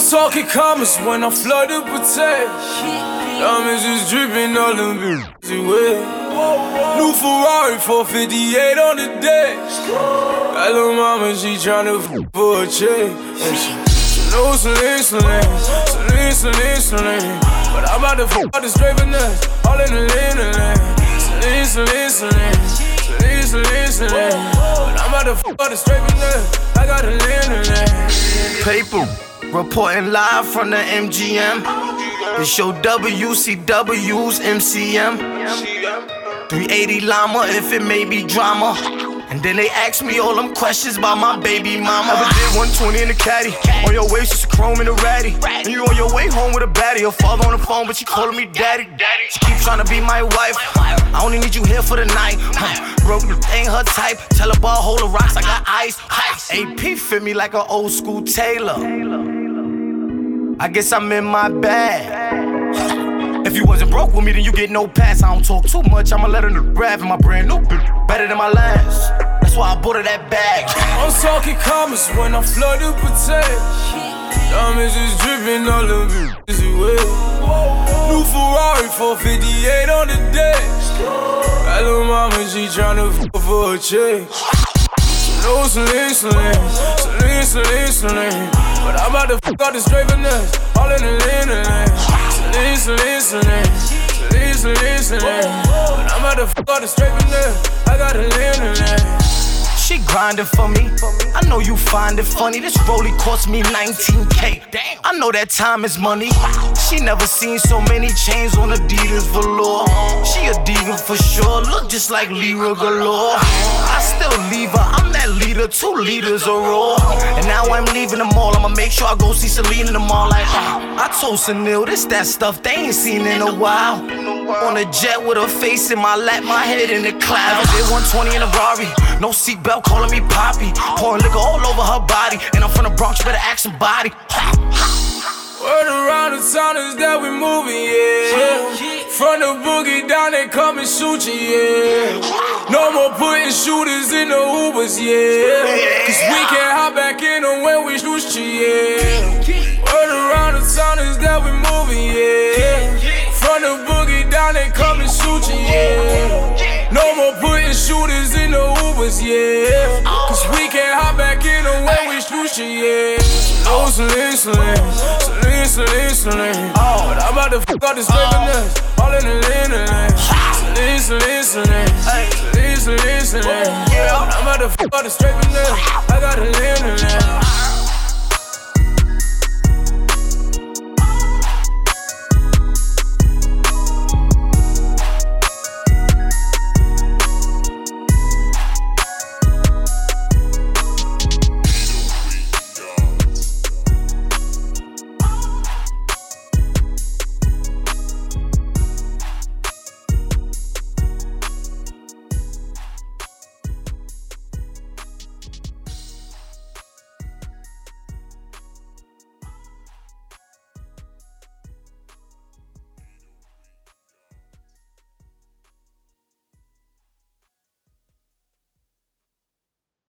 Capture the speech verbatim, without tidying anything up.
talking commas when I flood the potato. Diamonds is dripping all the bitches away. New Ferrari four fifty-eight on the dash. Got little mama, she tryna f for a check. And she, she knows Celine, Celine, Celine, Celine, Celine. But I'm about to f out the straight finesse, all in the lane, the lane. Celine, Celine, Celine, Celine, Celine, Celine. But I'm about to f out the straight finesse, I got a lane, the lane. Paper, reporting live from the M G M. It's your W C W's M C M. three eighty llama if it may be drama. And then they ask me all them questions about my baby mama. Ever did one twenty in the caddy. On your way, she's a chrome and a ratty. And you on your way home with a baddie. Her father on the phone, but she calling me daddy. She keep trying to be my wife. I only need you here for the night. Broke the ain't her type. Tell her ball, hold the rocks, I got ice. A P fit me like an old school tailor. I guess I'm in my bag. If you wasn't broke with me, then you get no pass. I don't talk too much, I'ma let her grab in my brand new bitch. Better than my last. That's why I bought her that bag. I'm talking commas when I flood the potato. Diamonds is dripping all the bitches away. New Ferrari four fifty-eight on the dash. Got little mama, she tryna f for a check. She knows Celine, Celine, Celine, Celine, Celine. But I'm about to f out the straight finesse, all in the lane, the lane. Celine, Celine, Celine, Celine, Celine, Celine. But I'm about to f out the straight finesse, I got a lane, the lane. She grinding for me. I know you find it funny. This rollie cost me nineteen K. I know that time is money. She never seen so many chains on Adidas velour. She a diva for sure. Look just like Lyra galore. I still leave her. I'm that leader. Two leaders a roar. And now I'm leaving the mall. I'ma make sure I go see Celine in the mall. Like uh, I told Sunil, this that stuff they ain't seen in a while. On a jet with her face in my lap, my head in the clouds. Did one twenty in a Rari. No seatbelt, calling me Poppy. Pouring liquor all over her body. And I'm from the Bronx, you better ask somebody. Word around the town is that we moving, yeah. From the boogie down, they come and shoot you, yeah. No more putting shooters in the Ubers, yeah. Cause we can't hop back in them when we shoot you, yeah. Word around the town is that we moving, yeah. From the boogie down, they come and shoot you, yeah. No more putting shooters in the Ubers, yeah. Cause we can't hop back in them when we shoot you, yeah. No Celine, Celine, Celine, Celine, Celine. But I'm about to f out the straight finesse, all in the lane, the lane. Celine, Celine, Celine, Celine, Celine, Celine. I'm about to f out the straight finesse, I got a lane, the lane.